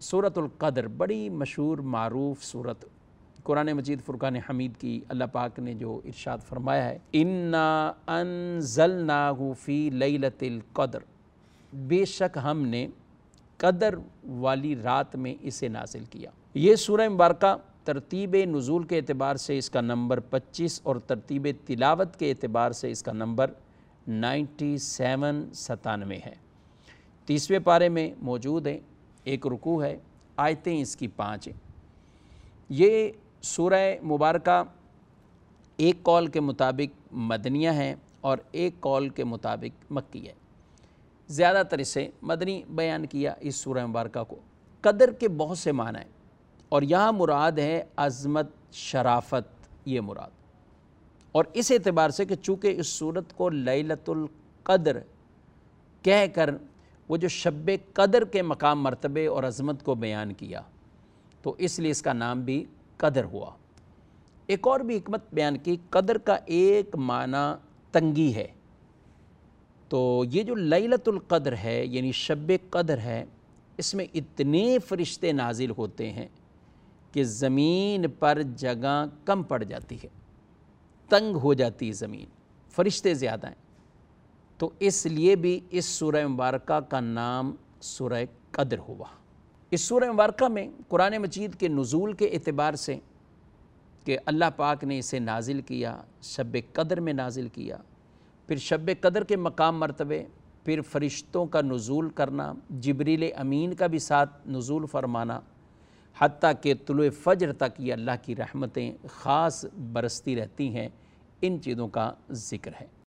सूरतुल क़द्र बड़ी मशहूर मारूफ सूरत, कुरान मजीद फ़ुरक़ान हमीद की अल्लाह पाक ने जो इरशाद फरमाया है, इन्ना अनज़लनाहु फ़ी लैलतिल क़द्र, बेशक हमने क़द्र वाली रात में इसे नाज़िल किया। ये सूरह मुबारका तरतीब नुज़ूल के एतबार से इसका नंबर 25 और तरतीब तिलावत के एतबार से इसका नंबर 97 है। 30वें पारे में मौजूद है, एक रुकू है, आयतें इसकी 5 हैं। ये सूरह मुबारका एक कौल के मुताबिक मदनिया है और एक कौल के मुताबिक मक्की है। ज़्यादातर इसे मदनी बयान किया इस सूरह मुबारका को। क़द्र के बहुत से माना है और यहाँ मुराद है अज़मत, शराफत, ये मुराद। और इस एतबार से कि चूँकि इस सूरत को लैलतुल क़द्र कह कर वो जो शब क़द्र के मकाम मर्तबे और अज़मत को बयान किया, तो इसलिए इसका नाम भी क़द्र हुआ। एक और भी हिकमत बयान की, क़द्र का एक माना तंगी है। तो ये जो लैलतुल क़द्र है यानी शब क़द्र है, इसमें इतने फ़रिश्ते नाजिल होते हैं कि ज़मीन पर जगह कम पड़ जाती है, तंग हो जाती है ज़मीन, फ़रिश्ते ज़्यादा हैं। तो इसलिए भी इस सूरह मुबारका का नाम सूरह क़द्र हुआ। इस सूरह मुबारका में कुरान मजीद के नुज़ूल के एतबार से कि अल्लाह पाक ने इसे नाजिल किया, शब क़द्र में नाजिल किया, फिर शब क़द्र के मकाम मर्तबे, फिर फ़रिश्तों का नुज़ूल करना, जिब्रील अमीन का भी साथ नुज़ूल फरमाना, हत्ता कि तुलुए फ़ज्र तक ये अल्लाह की रहमतें ख़ास बरसती रहती हैं, इन चीज़ों का ज़िक्र है।